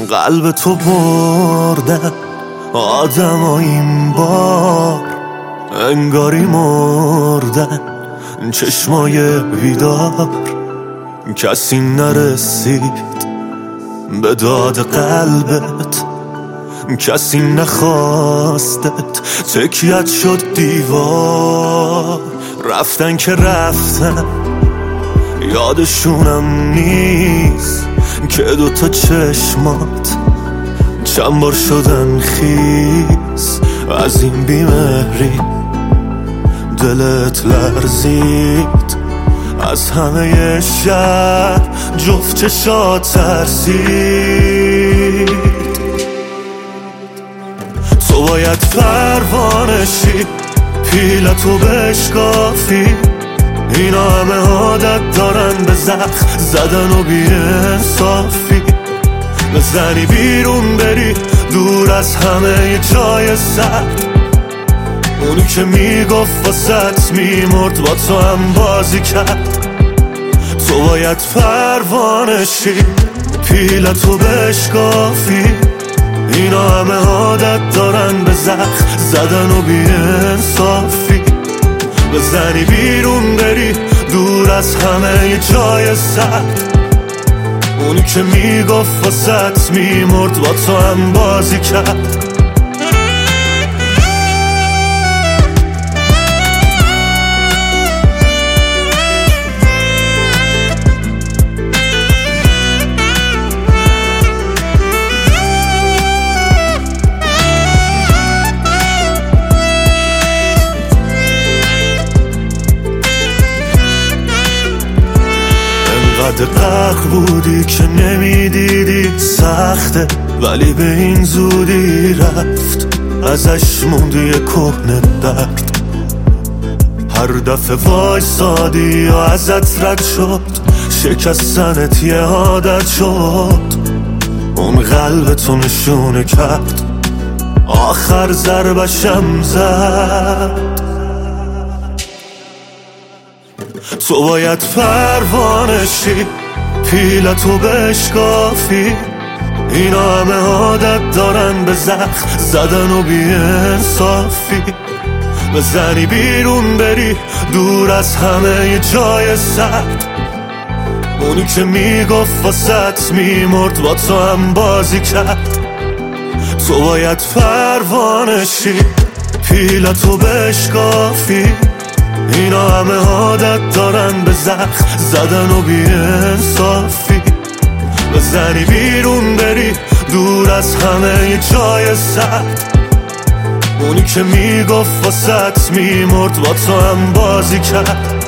قلب تو بردن آدم ها این بار انگاری مردن، چشمای بیدار کسی نرسید به داد قلبت، کسی نخواستت، تکیت شد دیوار. رفتن که رفتن یادشونم نیست که دوتا چشمات چند بار شدن خیس. از این بیمهری دلت لرزید، از همه شهر جفت چشات ترسید. تو باید پروانه شی، پیلتو بشکافی، اینا همه عادت دارن به زخم زدن و بی انصافی. بزنی بیرون بری دور از همه جای سرد، اونی که میگفت واسط میمرد با تو هم بازی کرد. تو باید پروانه شی، پیلتو بشکافی، اینا همه عادت دارن به زخم زدن و بی انصافی. بزنی بیرون بری دور از همه جای سرد، اونی که میگفت واسط میمرد با تو هم بازی کرد. قد قهر بودی که نمیدیدی سخته، ولی به این زودی رفت، ازش موندی کهنه درد. هر دفعه وایسادی و ازت رد شد، شکستنت یه عادت شد. اون قلبتو نشونه کرد، آخر ضربشم زد. تو باید پروانه شی، پیلتو بشکافی، اینا همه عادت دارن به زخم زدن و بی انصافی. بزنی بیرون بری دور از همه جای سرد، اونی که میگفت واسط میمرد با تو هم بازی کرد. تو باید پروانه شی، پیلتو بشکافی، اینا همه عادت دارن به زخم زدن و بی انصافی. بزنی بیرون بری دور از همه جای سرد، اونی که میگفت واسط میمرد با تو هم بازی کرد.